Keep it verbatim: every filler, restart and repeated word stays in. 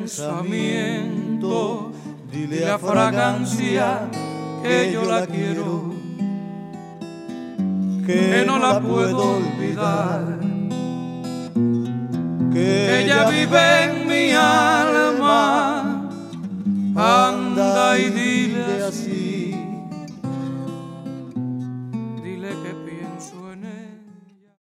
pensamiento. Dile a fragancia que yo la quiero, que no la puedo olvidar, que ella vive en mi alma